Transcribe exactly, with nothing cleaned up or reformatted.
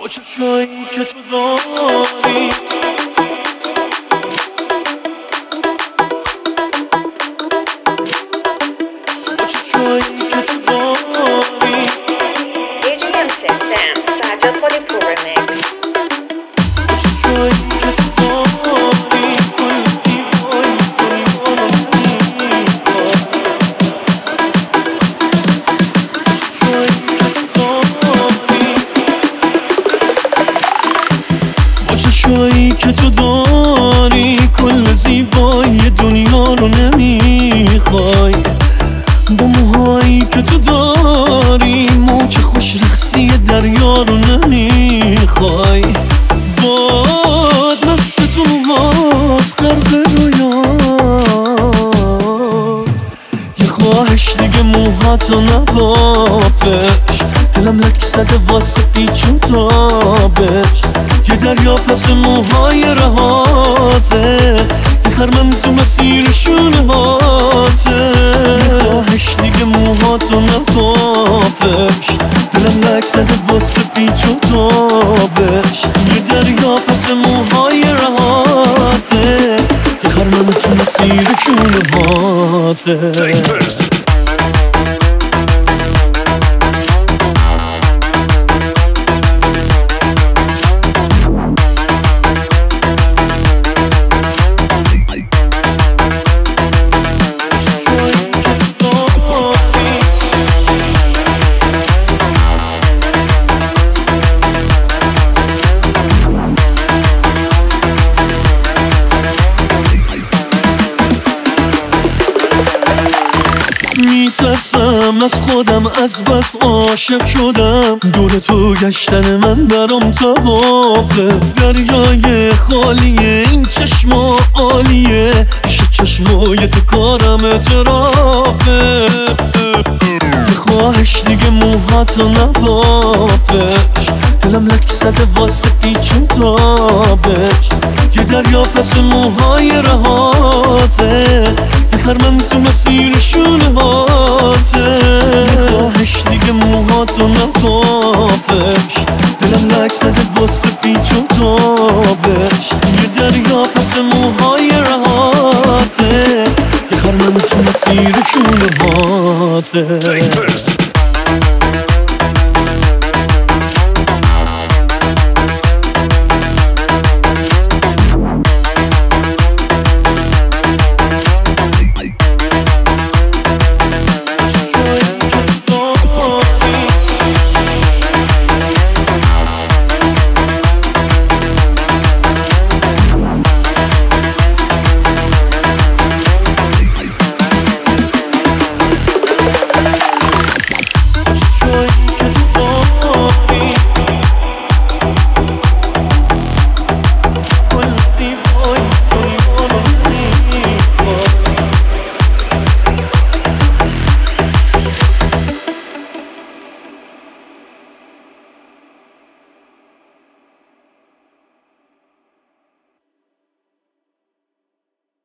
چشایی که تو داری با چشایی که تو داری دی جی ام six Sam سجاد خالی پرو ریمیکس با چشایی که تو داری کل زیبایی کنی بارو نمیخواد با چشایی که تو داری کل زیبایی دنیا رو نمیخوای با موهایی که تو داری موج خوش رقصی دریا رو نمیخوای باد مست تو موهات غرق رویا یه خواهش دیگه موهاتو نبافش دلم لک زده واسه پیچ و تابش یه دریا پس موهای رهاته یه خرمن تو مسیر شونه هاته یه خواهش دیگه موهاتو نبافش دلم لک زده واسه پیچ و تابش یه دریا پس موهای رهاته یه خرمن تو مسیر شونه هاته میترسم از خودم از بس عاشق شدم دور تو گشتن من برام توافه دریای خالیه این چشما عالیه پیش چشمای تو کارم اعترافه یه خواهش دیگه موهاتو نبافش دلم لک زده واسه پیچ و تابش یه دریا پس موهای رهاته یه خرمن تو مسیر شونه هاته یه خواهش دیگه موهاتو نبافش